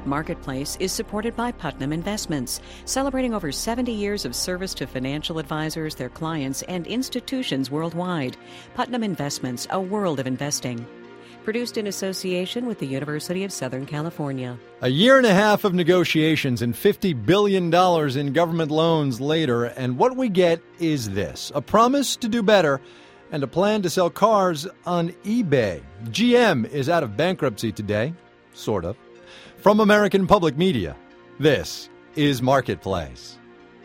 Marketplace is supported by Putnam Investments, celebrating over 70 years of service to financial advisors, their clients, and institutions worldwide. Putnam Investments, a world of investing. Produced in association with the University of Southern California. A year and a half of negotiations and $50 billion in government loans later, and what we get is this: a promise to do better and a plan to sell cars on eBay. GM is out of bankruptcy today, sort of. From American Public Media, this is Marketplace.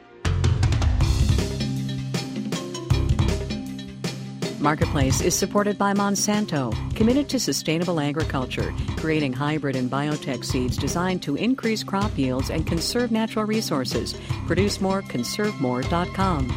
Marketplace is supported by Monsanto, committed to sustainable agriculture, creating hybrid and biotech seeds designed to increase crop yields and conserve natural resources. Produce more, conservemore.com.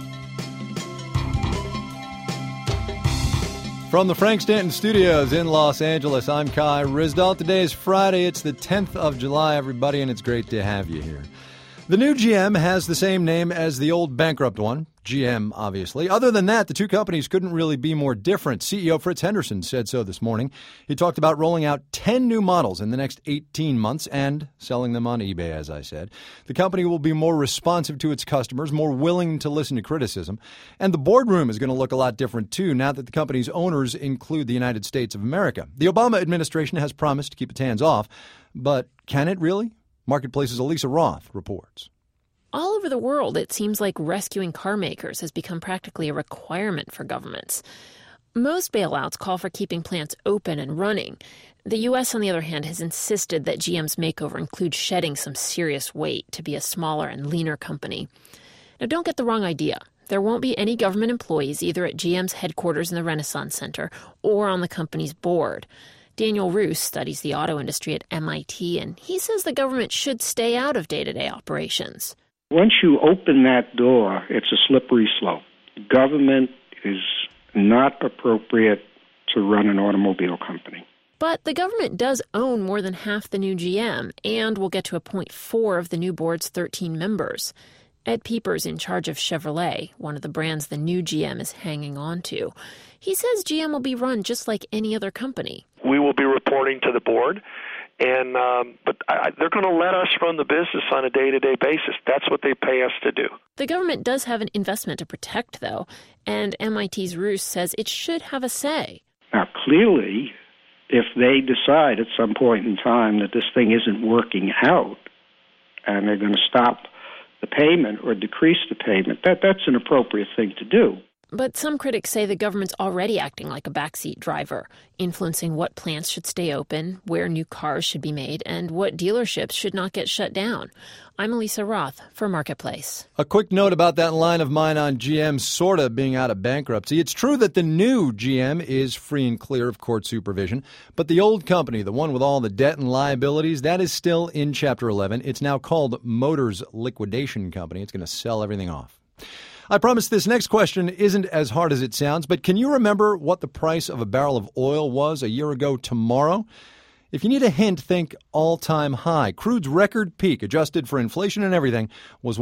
From the Frank Stanton Studios in Los Angeles, I'm Kai Ryssdal. Today is Friday. It's the 10th of July, everybody, and it's great to have you here. The new GM has the same name as the old bankrupt one, GM, obviously. Other than that, the two companies couldn't really be more different. CEO Fritz Henderson said so this morning. He talked about rolling out 10 new models in the next 18 months and selling them on eBay, as I said. The company will be more responsive to its customers, more willing to listen to criticism. And the boardroom is going to look a lot different, too, now that the company's owners include the United States of America. The Obama administration has promised to keep its hands off, but can it really? Marketplace's Elisa Roth reports. All over the world, it seems like rescuing car makers has become practically a requirement for governments. Most bailouts call for keeping plants open and running. The U.S., on the other hand, has insisted that GM's makeover includes shedding some serious weight to be a smaller and leaner company. Now, don't get the wrong idea. There won't be any government employees either at GM's headquarters in the Renaissance Center or on the company's board. Daniel Roos studies the auto industry at MIT, and he says the government should stay out of day-to-day operations. Once you open that door, it's a slippery slope. Government is not appropriate to run an automobile company. But the government does own more than half the new GM, and will get to appoint 4 of the new board's 13 members. Ed Pieper's in charge of Chevrolet, one of the brands the new GM is hanging on to. He says GM will be run just like any other company. We will be reporting to the board, and but they're going to let us run the business on a day-to-day basis. That's what they pay us to do. The government does have an investment to protect, though, and MIT's Roos says it should have a say. Now, clearly, if they decide at some point in time that this thing isn't working out and they're going to stop the payment or decrease the payment, that's an appropriate thing to do. But some critics say the government's already acting like a backseat driver, influencing what plants should stay open, where new cars should be made, and what dealerships should not get shut down. I'm Elisa Roth for Marketplace. A quick note about that line of mine on GM sort of being out of bankruptcy. It's true that the new GM is free and clear of court supervision, but the old company, the one with all the debt and liabilities, that is still in Chapter 11. It's now called Motors Liquidation Company. It's going to sell everything off. I promise this next question isn't as hard as it sounds, but can you remember what the price of a barrel of oil was a year ago tomorrow? If you need a hint, think all-time high. Crude's record peak, adjusted for inflation and everything, was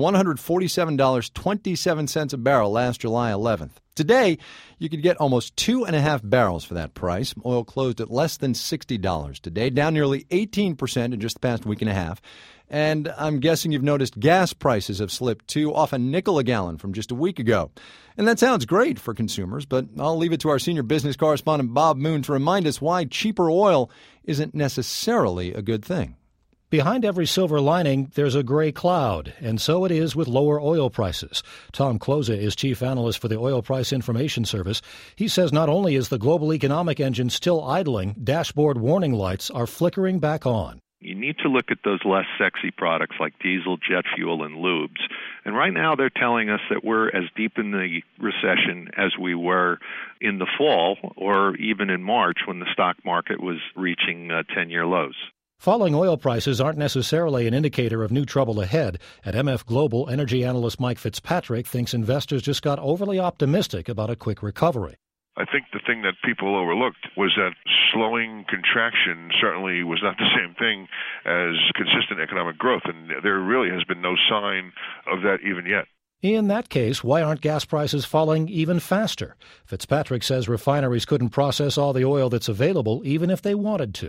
$147.27 a barrel last July 11th. Today, you could get almost 2.5 barrels for that price. Oil closed at less than $60 today, down nearly 18% in just the past week and a half. And I'm guessing you've noticed gas prices have slipped too, off $0.05 a gallon from just a week ago. And that sounds great for consumers, but I'll leave it to our senior business correspondent Bob Moon to remind us why cheaper oil isn't necessarily a good thing. Behind every silver lining, there's a gray cloud, and so it is with lower oil prices. Tom Kloza is chief analyst for the Oil Price Information Service. He says not only is the global economic engine still idling, dashboard warning lights are flickering back on. You need to look at those less sexy products like diesel, jet fuel, and lubes. And right now they're telling us that we're as deep in the recession as we were in the fall or even in March when the stock market was reaching 10-year lows. Falling oil prices aren't necessarily an indicator of new trouble ahead. At MF Global, energy analyst Mike Fitzpatrick thinks investors just got overly optimistic about a quick recovery. I think the thing that people overlooked was that slowing contraction certainly was not the same thing as consistent economic growth, and there really has been no sign of that even yet. In that case, why aren't gas prices falling even faster? Fitzpatrick says refineries couldn't process all the oil that's available even if they wanted to.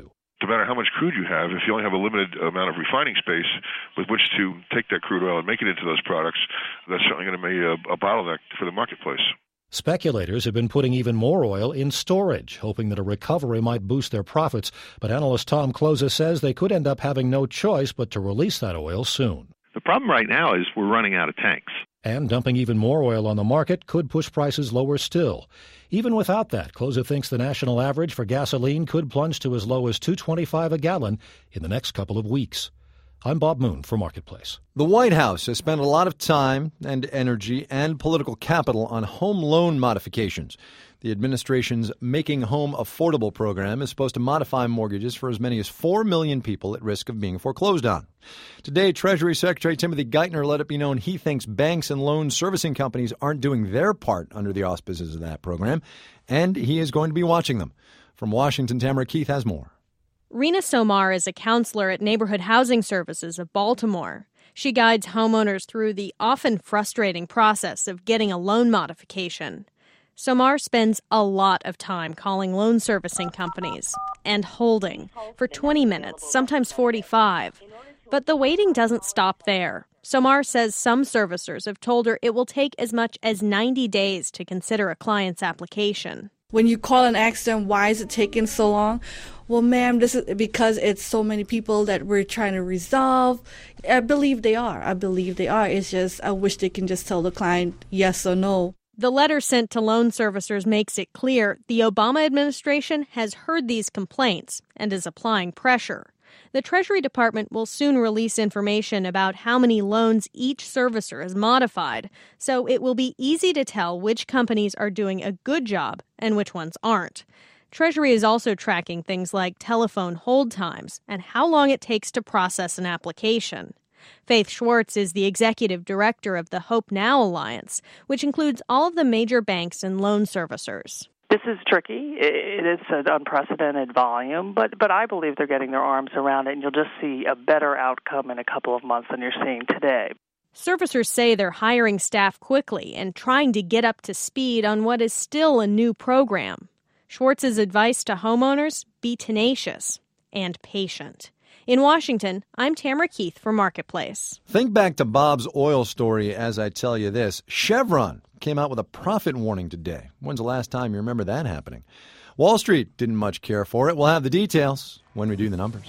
no matter how much crude you have, if you only have a limited amount of refining space with which to take that crude oil and make it into those products, that's certainly going to be a bottleneck for the marketplace. Speculators have been putting even more oil in storage, hoping that a recovery might boost their profits. But analyst Tom Kloza says they could end up having no choice but to release that oil soon. The problem right now is we're running out of tanks. And dumping even more oil on the market could push prices lower still. Even without that, Kloza thinks the national average for gasoline could plunge to as low as $2.25 a gallon in the next couple of weeks. I'm Bob Moon for Marketplace. The White House has spent a lot of time and energy and political capital on home loan modifications. The administration's Making Home Affordable program is supposed to modify mortgages for as many as 4 million people at risk of being foreclosed on. Today, Treasury Secretary Timothy Geithner let it be known he thinks banks and loan servicing companies aren't doing their part under the auspices of that program, and he is going to be watching them. From Washington, Tamara Keith has more. Rena Somar is a counselor at Neighborhood Housing Services of Baltimore. She guides homeowners through the often frustrating process of getting a loan modification. Somar spends a lot of time calling loan servicing companies and holding for 20 minutes, sometimes 45. But the waiting doesn't stop there. Somar says some servicers have told her it will take as much as 90 days to consider a client's application. When you call and ask them, why is it taking so long? Well, ma'am, this is because it's so many people that we're trying to resolve. I believe they are. It's just I wish they can just tell the client yes or no. The letter sent to loan servicers makes it clear the Obama administration has heard these complaints and is applying pressure. The Treasury Department will soon release information about how many loans each servicer has modified, so it will be easy to tell which companies are doing a good job and which ones aren't. Treasury is also tracking things like telephone hold times and how long it takes to process an application. Faith Schwartz is the executive director of the Hope Now Alliance, which includes all of the major banks and loan servicers. This is tricky. It is an unprecedented volume, but I believe they're getting their arms around it, and you'll just see a better outcome in a couple of months than you're seeing today. Servicers say they're hiring staff quickly and trying to get up to speed on what is still a new program. Schwartz's advice to homeowners, be tenacious and patient. In Washington, I'm Tamara Keith for Marketplace. Think back to Bob's oil story as I tell you this. Chevron came out with a profit warning today. When's the last time you remember that happening? Wall Street didn't much care for it. We'll have the details when we do the numbers.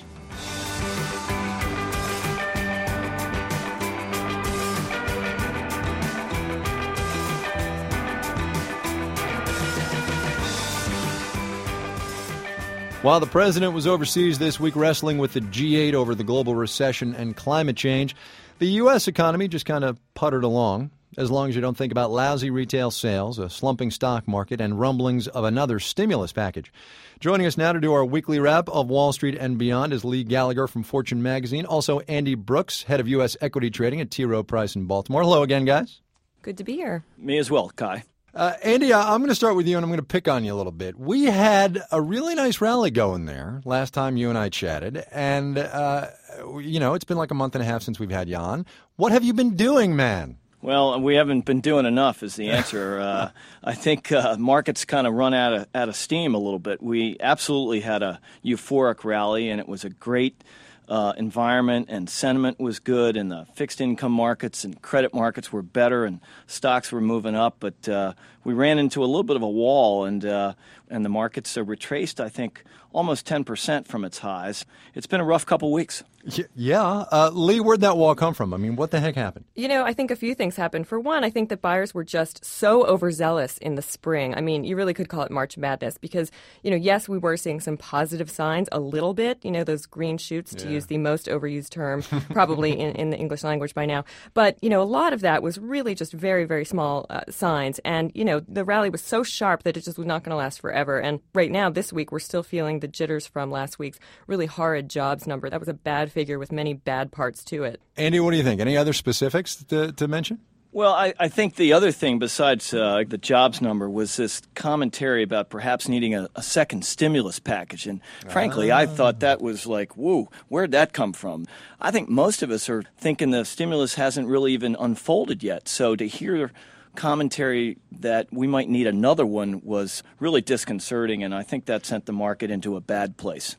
While the president was overseas this week wrestling with the G8 over the global recession and climate change, the U.S. economy just kind of puttered along, as long as you don't think about lousy retail sales, a slumping stock market, and rumblings of another stimulus package. Joining us now to do our weekly wrap of Wall Street and Beyond is Lee Gallagher from Fortune magazine. Also, Andy Brooks, head of U.S. equity trading at T. Rowe Price in Baltimore. Hello again, guys. Good to be here. Me as well, Kai. Andy, I'm going to start with you, and I'm going to pick on you a little bit. We had a really nice rally going there last time you and I chatted, and, it's been like a month and a half since we've had you on. What have you been doing, man? Well, we haven't been doing enough is the answer. I think markets kind of run out of steam a little bit. We absolutely had a euphoric rally, and it was a great environment, and sentiment was good, and the fixed income markets and credit markets were better, and stocks were moving up. But we ran into a little bit of a wall, and the markets retraced, I think, almost 10% from its highs. It's been a rough couple weeks. Yeah. Lee, where'd that wall come from? I mean, what the heck happened? I think a few things happened. For one, I think that buyers were just so overzealous in the spring. I mean, you really could call it March Madness because, yes, we were seeing some positive signs a little bit, those green shoots, to use the most overused term probably in the English language by now. But, a lot of that was really just very, very small signs. And, the rally was so sharp that it just was not going to last forever. And right now, this week, we're still feeling the jitters from last week's really horrid jobs number. That was a bad figure with many bad parts to it. Andy, what do you think? Any other specifics to mention? Well, I think the other thing besides the jobs number was this commentary about perhaps needing a second stimulus package. And frankly, I thought that was like, whoa, where'd that come from? I think most of us are thinking the stimulus hasn't really even unfolded yet. So to hear commentary that we might need another one was really disconcerting, and I think that sent the market into a bad place.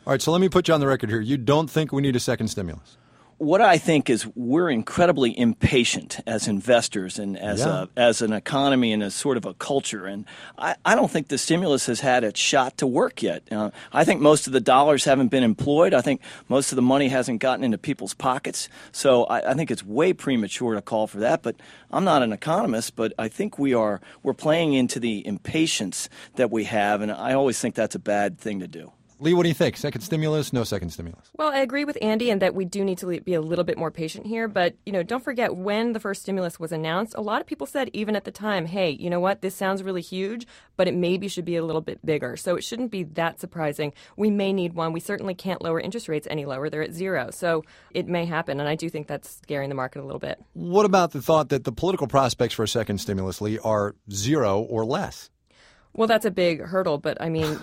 All right, so let me put you on the record here. You don't think we need a second stimulus? What I think is we're incredibly impatient as investors and as an economy and as sort of a culture. And I don't think the stimulus has had its shot to work yet. I think most of the dollars haven't been employed. I think most of the money hasn't gotten into people's pockets. So I think it's way premature to call for that. But I'm not an economist, but I think we're playing into the impatience that we have. And I always think that's a bad thing to do. Lee, what do you think? Second stimulus, no second stimulus? Well, I agree with Andy in that we do need to be a little bit more patient here. But, don't forget when the first stimulus was announced, a lot of people said even at the time, hey, you know what, this sounds really huge, but it maybe should be a little bit bigger. So it shouldn't be that surprising. We may need one. We certainly can't lower interest rates any lower. They're at 0. So it may happen. And I do think that's scaring the market a little bit. What about the thought that the political prospects for a second stimulus, Lee, are 0 or less? Well, that's a big hurdle, but I mean,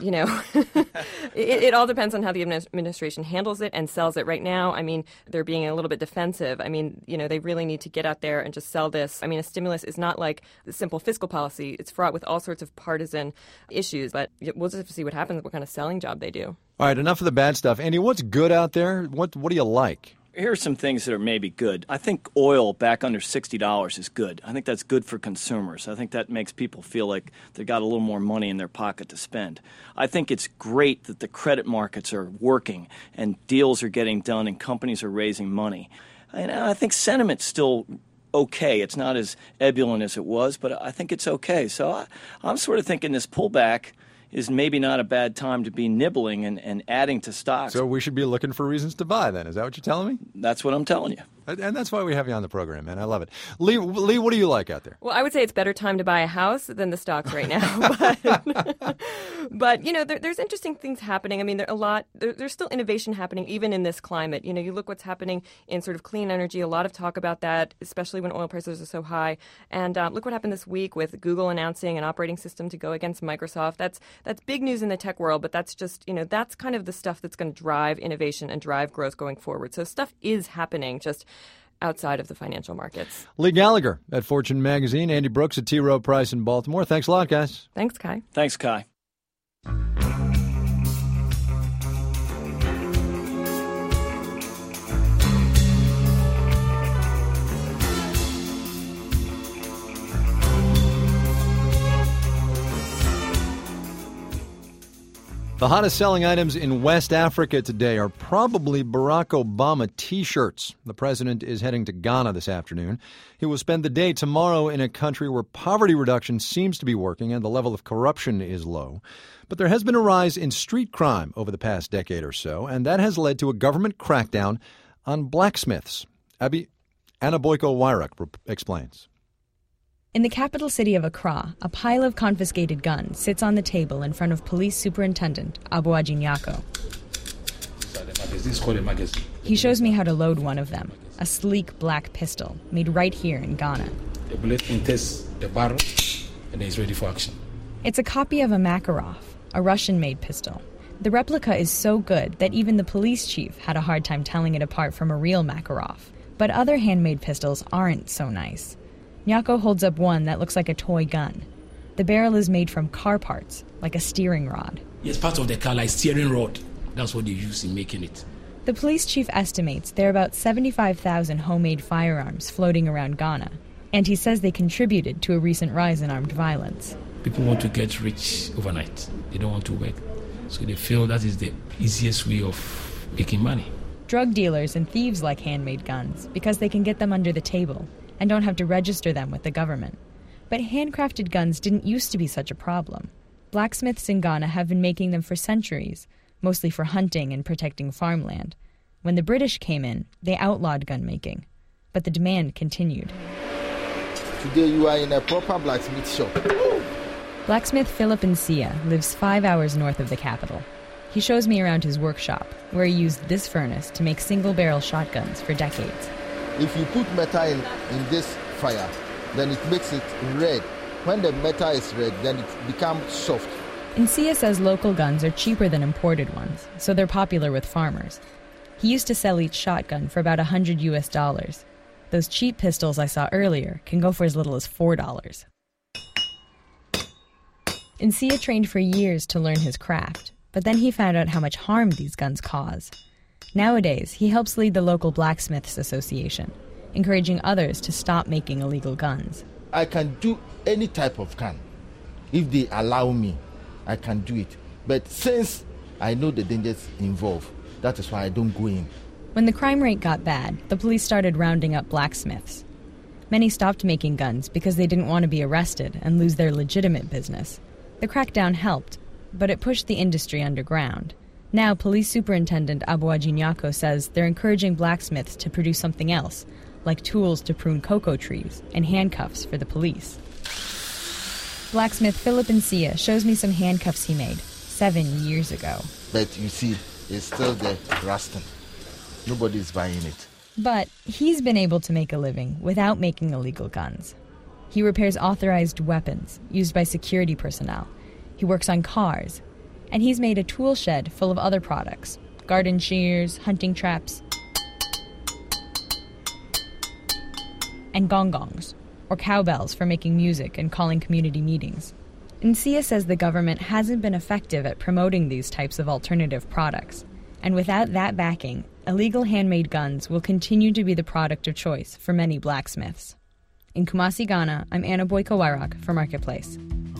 it all depends on how the administration handles it and sells it. Right now, I mean, they're being a little bit defensive. I mean, they really need to get out there and just sell this. I mean, a stimulus is not like the simple fiscal policy. It's fraught with all sorts of partisan issues, but we'll just have to see what happens, what kind of selling job they do. All right, enough of the bad stuff. Andy, what's good out there? What do you like? Here are some things that are maybe good. I think oil back under $60 is good. I think that's good for consumers. I think that makes people feel like they've got a little more money in their pocket to spend. I think it's great that the credit markets are working and deals are getting done and companies are raising money. And I think sentiment's still okay. It's not as ebullient as it was, but I think it's okay. So I'm sort of thinking this pullback is maybe not a bad time to be nibbling and adding to stocks. So we should be looking for reasons to buy then. Is that what you're telling me? That's what I'm telling you. And that's why we have you on the program, man. I love it. Lee, what do you like out there? Well, I would say it's better time to buy a house than the stocks right now. But there's interesting things happening. I mean, there's still innovation happening even in this climate. You look what's happening in sort of clean energy. A lot of talk about that, especially when oil prices are so high. And look what happened this week with Google announcing an operating system to go against Microsoft. That's big news in the tech world, but that's just, that's kind of the stuff that's going to drive innovation and drive growth going forward. So stuff is happening just outside of the financial markets. Lee Gallagher at Fortune Magazine, Andy Brooks at T. Rowe Price in Baltimore. Thanks a lot, guys. Thanks, Kai. Thanks, Kai. The hottest selling items in West Africa today are probably Barack Obama T-shirts. The president is heading to Ghana this afternoon. He will spend the day tomorrow in a country where poverty reduction seems to be working and the level of corruption is low. But there has been a rise in street crime over the past decade or so, and that has led to a government crackdown on blacksmiths. Anna Boyko-Wyruck explains. In the capital city of Accra, a pile of confiscated guns sits on the table in front of Police Superintendent Aboagye Nyako. He shows me how to load one of them, a sleek black pistol made right here in Ghana. The bullet enters the barrel and is ready for action. It's a copy of a Makarov, a Russian-made pistol. The replica is so good that even the police chief had a hard time telling it apart from a real Makarov. But other handmade pistols aren't so nice. Nyako holds up one that looks like a toy gun. The barrel is made from car parts, like a steering rod. Yes, part of the car, like steering rod. That's what they use in making it. The police chief estimates there are about 75,000 homemade firearms floating around Ghana, and he says they contributed to a recent rise in armed violence. People want to get rich overnight. They don't want to work. So they feel that is the easiest way of making money. Drug dealers and thieves like handmade guns because they can get them under the table and don't have to register them with the government. But handcrafted guns didn't used to be such a problem. Blacksmiths in Ghana have been making them for centuries, mostly for hunting and protecting farmland. When the British came in, they outlawed gun making. But the demand continued. Today you are in a proper blacksmith shop. Blacksmith Philip Nsia lives 5 hours north of the capital. He shows me around his workshop, where he used this furnace to make single-barrel shotguns for decades. If you put metal in this fire, then it makes it red. When the metal is red, then it becomes soft. Nsia says local guns are cheaper than imported ones, so they're popular with farmers. He used to sell each shotgun for about $100. Those cheap pistols I saw earlier can go for as little as $4. Nsia trained for years to learn his craft, But then he found out how much harm these guns cause. Nowadays, he helps lead the local blacksmiths association, encouraging others to stop making illegal guns. I can do any type of gun. If they allow me, I can do it. But since I know the dangers involved, that is why I don't go in. When the crime rate got bad, the police started rounding up blacksmiths. Many stopped making guns because they didn't want to be arrested and lose their legitimate business. The crackdown helped, but it pushed the industry underground. Now, Police Superintendent Aboagye Nyako says they're encouraging blacksmiths to produce something else, like tools to prune cocoa trees and handcuffs for the police. Blacksmith Philip Nsia shows me some handcuffs he made 7 years ago. But you see, it's still there, rusting. Nobody's buying it. But he's been able to make a living without making illegal guns. He repairs authorized weapons used by security personnel. He works on cars. And he's made a tool shed full of other products: garden shears, hunting traps, and gongongs, or cowbells for making music and calling community meetings. Nsia says the government hasn't been effective at promoting these types of alternative products. And without that backing, illegal handmade guns will continue to be the product of choice for many blacksmiths. In Kumasi, Ghana, I'm Anna Boyko-Wairak for Marketplace.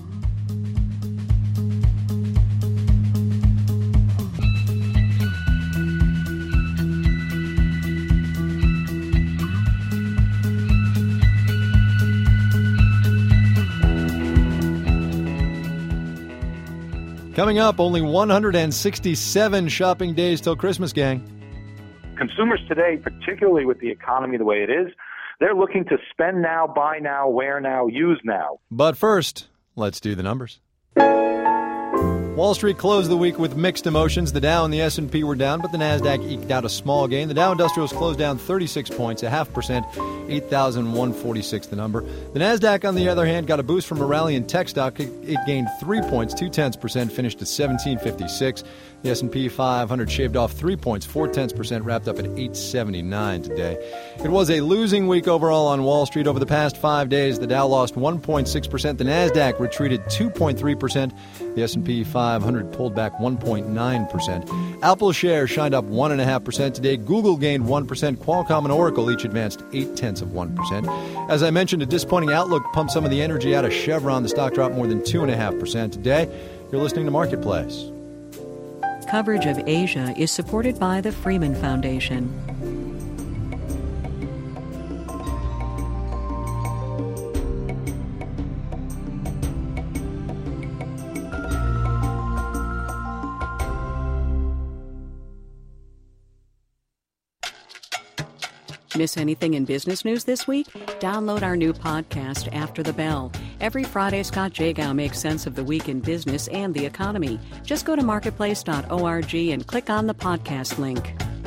Coming up, only 167 shopping days till Christmas, gang. Consumers today, particularly with the economy the way it is, they're looking to spend now, buy now, wear now, use now. But first, let's do the numbers. Wall Street closed the week with mixed emotions. The Dow and the S&P were down, but the Nasdaq eked out a small gain. The Dow Industrials closed down 36 points, 0.5%, 8,146 the number. The Nasdaq, on the other hand, got a boost from a rally in tech stock. It gained 3 points, 0.2%, finished at 1756. The S&P 500 shaved off 3 points, 0.4%, wrapped up at 879 today. It was a losing week overall on Wall Street. Over the past 5 days, the Dow lost 1.6%. The Nasdaq retreated 2.3%. The S&P 500 pulled back 1.9%. Apple shares shined up 1.5% today. Google gained 1%. Qualcomm and Oracle each advanced 0.8%. As I mentioned, a disappointing outlook pumped some of the energy out of Chevron. The stock dropped more than 2.5% today. You're listening to Marketplace. Coverage of Asia is supported by the Freeman Foundation. Miss anything in business news this week? Download our new podcast, After the Bell. Every Friday, Scott Jagow makes sense of the week in business and the economy. Just go to marketplace.org and click on the podcast link.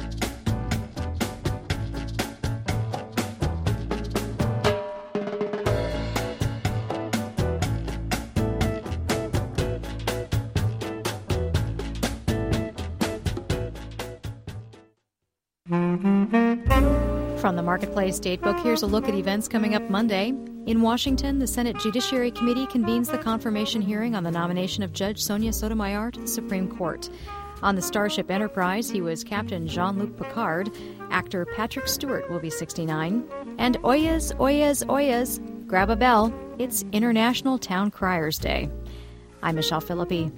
From the Marketplace Datebook, here's a look at events coming up Monday. In Washington, the Senate Judiciary Committee convenes the confirmation hearing on the nomination of Judge Sonia Sotomayor to the Supreme Court. On the Starship Enterprise, he was Captain Jean-Luc Picard. Actor Patrick Stewart will be 69. And oyez, oyez, oyez, grab a bell. It's International Town Criers Day. I'm Michelle Philippi.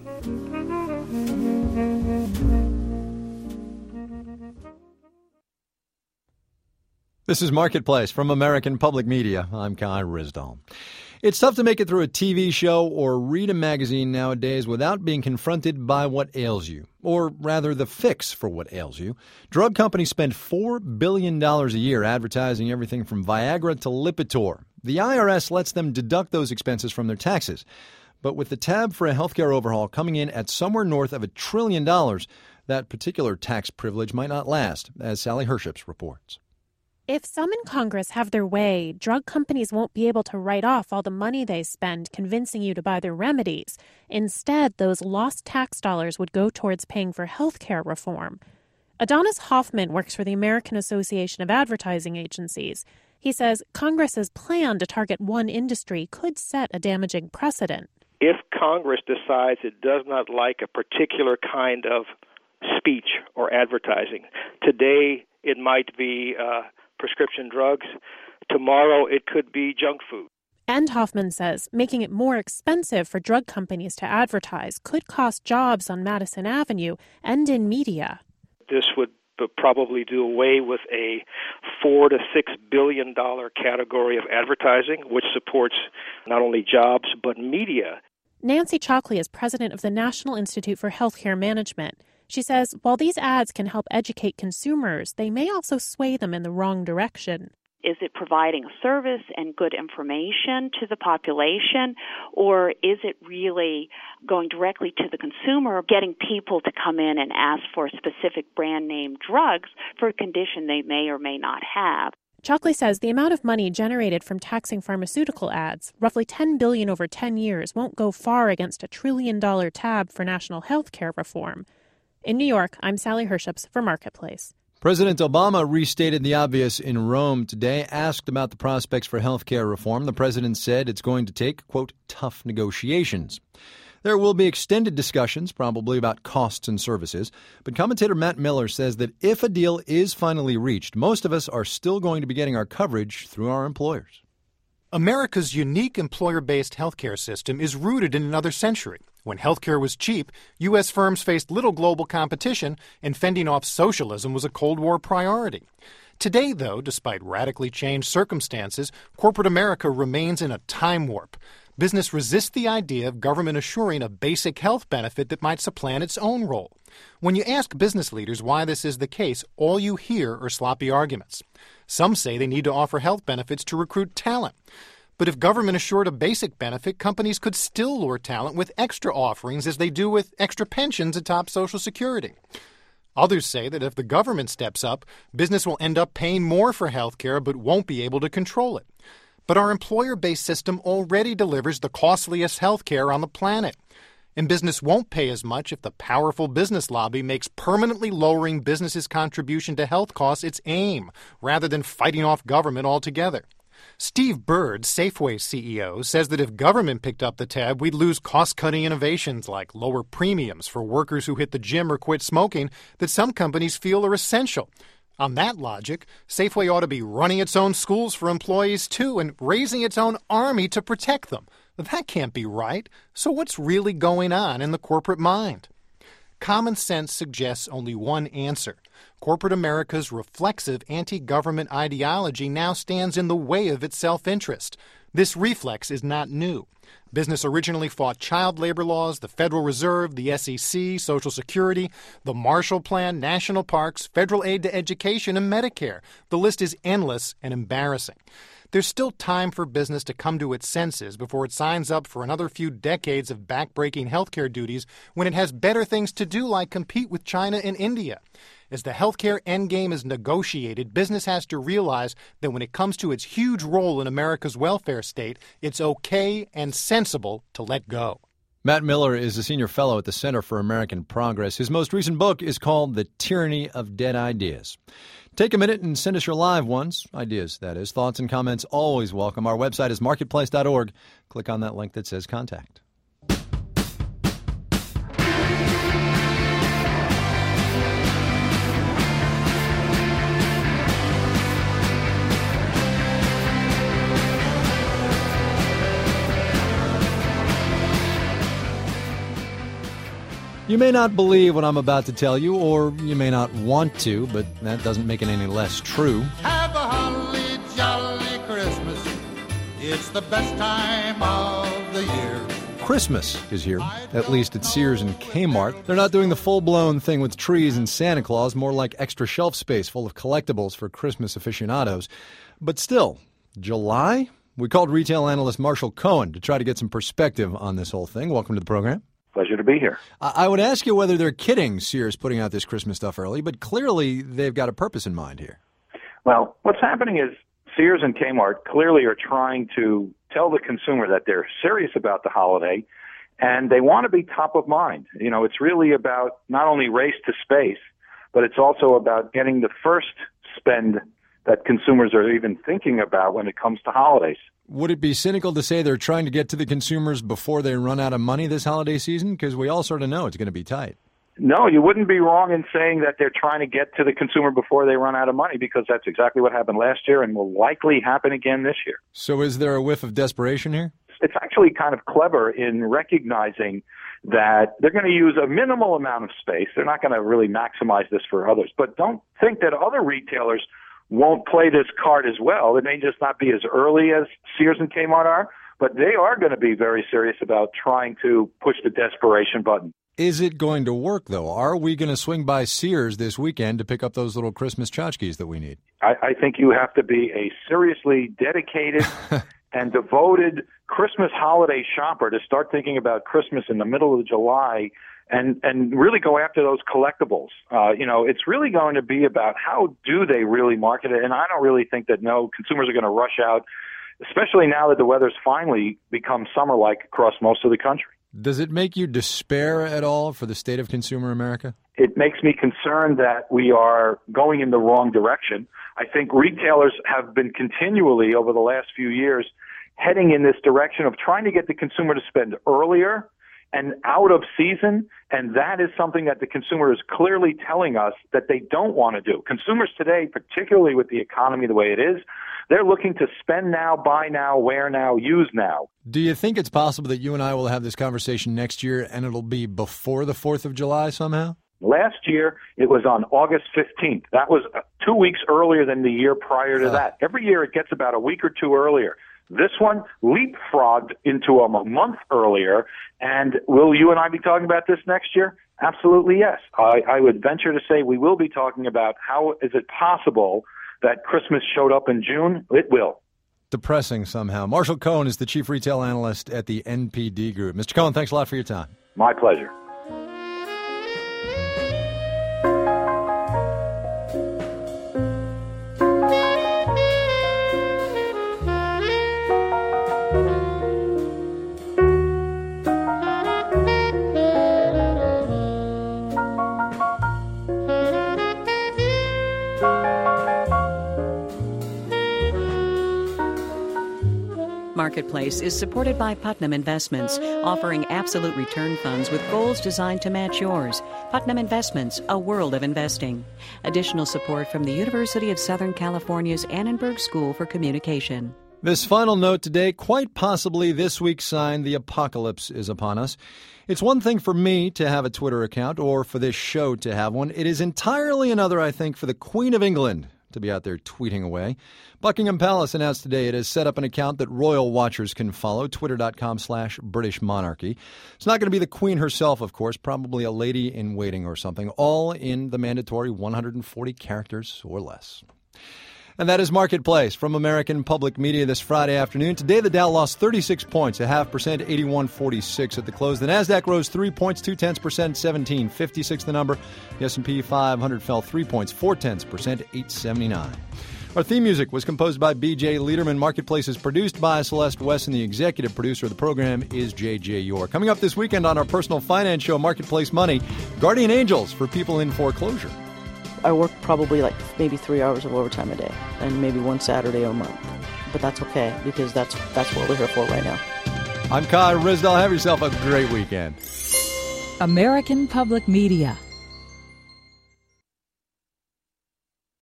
This is Marketplace from American Public Media. I'm Kai Ryssdal. It's tough to make it through a TV show or read a magazine nowadays without being confronted by what ails you, or rather the fix for what ails you. Drug companies spend $4 billion a year advertising everything from Viagra to Lipitor. The IRS lets them deduct those expenses from their taxes. But with the tab for a healthcare overhaul coming in at somewhere north of $1 trillion, that particular tax privilege might not last, as Sally Herships reports. If some in Congress have their way, drug companies won't be able to write off all the money they spend convincing you to buy their remedies. Instead, those lost tax dollars would go towards paying for health care reform. Adonis Hoffman works for the American Association of Advertising Agencies. He says Congress's plan to target one industry could set a damaging precedent. If Congress decides it does not like a particular kind of speech or advertising. Today, it might be prescription drugs. Tomorrow, it could be junk food. And Hoffman says making it more expensive for drug companies to advertise could cost jobs on Madison Avenue and in media. This would probably do away with a $4 to $6 billion category of advertising, which supports not only jobs but media. Nancy Chalkley is president of the National Institute for Healthcare Management. She says while these ads can help educate consumers, they may also sway them in the wrong direction. Is it providing a service and good information to the population, or is it really going directly to the consumer, getting people to come in and ask for specific brand name drugs for a condition they may or may not have? Chalkley says the amount of money generated from taxing pharmaceutical ads, roughly $10 billion over 10 years, won't go far against a $1 trillion tab for national health care reform. In New York, I'm Sally Herships for Marketplace. President Obama restated the obvious in Rome today. Asked about the prospects for health care reform, the president said it's going to take, quote, tough negotiations. There will be extended discussions, probably about costs and services. But commentator Matt Miller says that if a deal is finally reached, most of us are still going to be getting our coverage through our employers. America's unique employer-based healthcare system is rooted in another century. When healthcare was cheap, U.S. firms faced little global competition, and fending off socialism was a Cold War priority. Today, though, despite radically changed circumstances, corporate America remains in a time warp. Business resists the idea of government assuring a basic health benefit that might supplant its own role. When you ask business leaders why this is the case, all you hear are sloppy arguments. Some say they need to offer health benefits to recruit talent. But if government assured a basic benefit, companies could still lure talent with extra offerings as they do with extra pensions atop Social Security. Others say that if the government steps up, business will end up paying more for health care but won't be able to control it. But our employer-based system already delivers the costliest health care on the planet. And business won't pay as much if the powerful business lobby makes permanently lowering businesses' contribution to health costs its aim, rather than fighting off government altogether. Steve Bird, Safeway's CEO, says that if government picked up the tab, we'd lose cost-cutting innovations like lower premiums for workers who hit the gym or quit smoking that some companies feel are essential. On that logic, Safeway ought to be running its own schools for employees, too, and raising its own army to protect them. That can't be right. So what's really going on in the corporate mind? Common sense suggests only one answer. Corporate America's reflexive anti-government ideology now stands in the way of its self-interest. This reflex is not new. Business originally fought child labor laws, the Federal Reserve, the SEC, Social Security, the Marshall Plan, national parks, federal aid to education, and Medicare. The list is endless and embarrassing. There's still time for business to come to its senses before it signs up for another few decades of backbreaking healthcare duties when it has better things to do like compete with China and India. As the healthcare endgame is negotiated, business has to realize that when it comes to its huge role in America's welfare state, it's okay and sensible to let go. Matt Miller is a senior fellow at the Center for American Progress. His most recent book is called The Tyranny of Dead Ideas. Take a minute and send us your live ones, ideas, that is. Thoughts and comments always welcome. Our website is marketplace.org. Click on that link that says contact. You may not believe what I'm about to tell you, or you may not want to, but that doesn't make it any less true. Have a holly jolly Christmas. It's the best time of the year. Christmas is here, at least at Sears and Kmart. They're not doing the full-blown thing with trees and Santa Claus, more like extra shelf space full of collectibles for Christmas aficionados. But still, July? We called retail analyst Marshall Cohen to try to get some perspective on this whole thing. Welcome to the program. Pleasure to be here. I would ask you whether they're kidding, Sears, putting out this Christmas stuff early, but clearly they've got a purpose in mind here. Well, what's happening is Sears and Kmart clearly are trying to tell the consumer that they're serious about the holiday, and they want to be top of mind. You know, it's really about not only race to space, but it's also about getting the first spend that consumers are even thinking about when it comes to holidays. Would it be cynical to say they're trying to get to the consumers before they run out of money this holiday season? Because we all sort of know it's going to be tight. No, you wouldn't be wrong in saying that they're trying to get to the consumer before they run out of money, because that's exactly what happened last year and will likely happen again this year. So is there a whiff of desperation here? It's actually kind of clever in recognizing that they're going to use a minimal amount of space. They're not going to really maximize this for others. But don't think that other retailers won't play this card as well. It may just not be as early as Sears and Kmart are, but they are going to be very serious about trying to push the desperation button. Is it going to work, though? Are we going to swing by Sears this weekend to pick up those little Christmas tchotchkes that we need? I think you have to be a seriously dedicated and devoted Christmas holiday shopper to start thinking about Christmas in the middle of July and really go after those collectibles. It's really going to be about how do they really market it. And I don't really think that consumers are going to rush out, especially now that the weather's finally become summer-like across most of the country. Does it make you despair at all for the state of consumer America? It makes me concerned that we are going in the wrong direction. I think retailers have been continually over the last few years heading in this direction of trying to get the consumer to spend earlier and out of season, and that is something that the consumer is clearly telling us that they don't want to do. Consumers today, particularly with the economy the way it is, they're looking to spend now, buy now, wear now, use now. Do you think it's possible that you and I will have this conversation next year and it'll be before the 4th of July somehow? Last year, it was on August 15th. That was 2 weeks earlier than the year prior to that. Every year it gets about a week or two earlier. This one leapfrogged into a month earlier. And will you and I be talking about this next year? Absolutely, yes. I would venture to say we will be talking about how is it possible that Christmas showed up in June. It will. Depressing somehow. Marshall Cohen is the chief retail analyst at the NPD Group. Mr. Cohen, thanks a lot for your time. My pleasure. Marketplace is supported by Putnam Investments, offering absolute return funds with goals designed to match yours. Putnam Investments, a world of investing. Additional support from the University of Southern California's Annenberg School for Communication. This final note today, quite possibly this week's sign the apocalypse is upon us. It's one thing for me to have a Twitter account or for this show to have one. It is entirely another, I think, for the Queen of England to be out there tweeting away. Buckingham Palace announced today it has set up an account that royal watchers can follow, twitter.com/British Monarchy. It's not going to be the Queen herself, of course, probably a lady in waiting or something, all in the mandatory 140 characters or less. And that is Marketplace from American Public Media this Friday afternoon. Today, the Dow lost 36 points, 0.5%, 81.46 at the close. The Nasdaq rose 3 points, 0.2%, 17.56 the number. The S&P 500 fell 3 points, 0.4%, 879. Our theme music was composed by B.J. Liederman. Marketplace is produced by Celeste West, and the executive producer of the program is J.J. York. Coming up this weekend on our personal finance show, Marketplace Money, Guardian Angels for people in foreclosure. I work probably maybe 3 hours of overtime a day and maybe one Saturday a month. But that's okay because that's what we're here for right now. I'm Kai Ryssdal. Have yourself a great weekend. American Public Media.